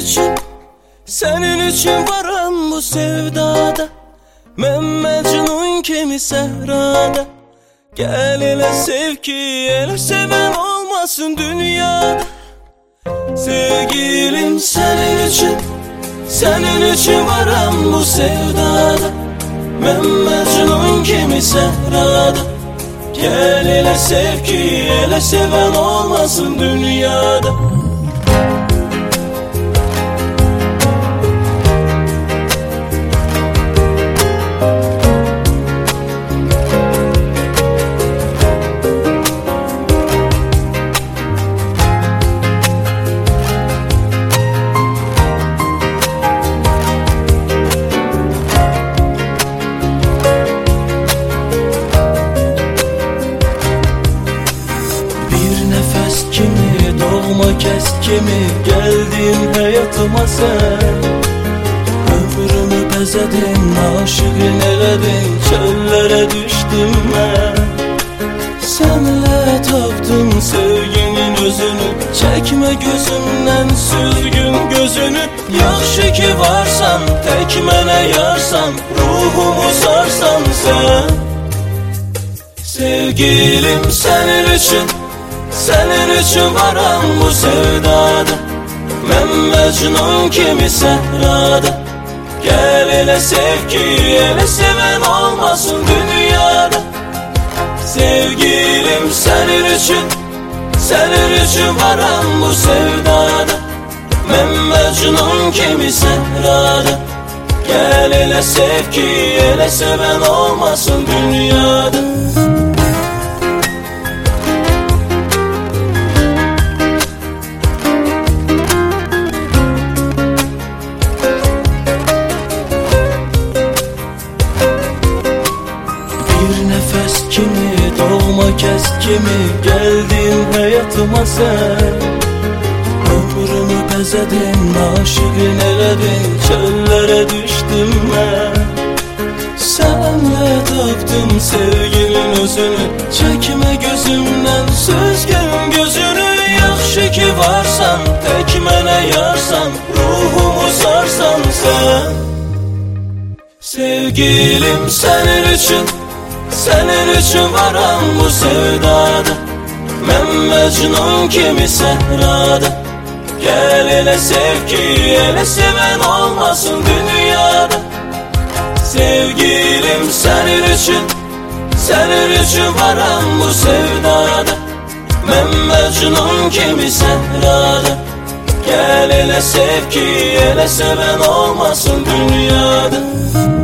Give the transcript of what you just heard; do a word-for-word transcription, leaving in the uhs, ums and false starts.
üçün, senin üçün varam bu sevdada. Mən Məcnun kimi səhrada. Gəl elə sev ki, elə sevən olmasın dünyada. Sevgilim senin üçün, senin üçün varam bu sevdada. Mən Məcnun kimi səhrada. Gəl elə sev ki, elə sevən olmasın dünyada. Kes kimi geldin hayatıma sen. Ömrümü bezedin, aşığın eledin, çöllere düştüm ben. Senle tapdım sevginin özünü, çekme gözümden süzgün gözünü. Yaxşı ki varsan, tek mene yarsan, ruhumu sarsan sen. Sevgilim senin için, senin üçün varam bu sevdada. Mən Məcnun kimi səhrada. Gəl elə sev ki, elə sevən olmasın dünyada. Sevgilim senin üçün, senin üçün varam bu sevdada. Mən Məcnun kimi səhrada. Gəl elə sev ki, elə sevən olmasın dünyada. Kimi, doğma kes kimi geldin hayatıma sen. Ömrümü bezedin, aşığın eledin, çöllere düştüm ben. Senle tapdım sevginin özünü, çekme gözümden süzgün gözünü. Yaxşı ki varsan, tek mene yarsan, ruhumu sarsan sen. Sevgilim senin için, senin üçün varam bu sevdada. Mən Məcnun kimi səhrada. Gəl elə sev ki, elə sevən olmasın dünyada. Sevgilim senin üçün, senin üçün varam bu sevdada. Mən Məcnun kimi səhrada. Gəl elə sev ki, elə sevən olmasın dünyada.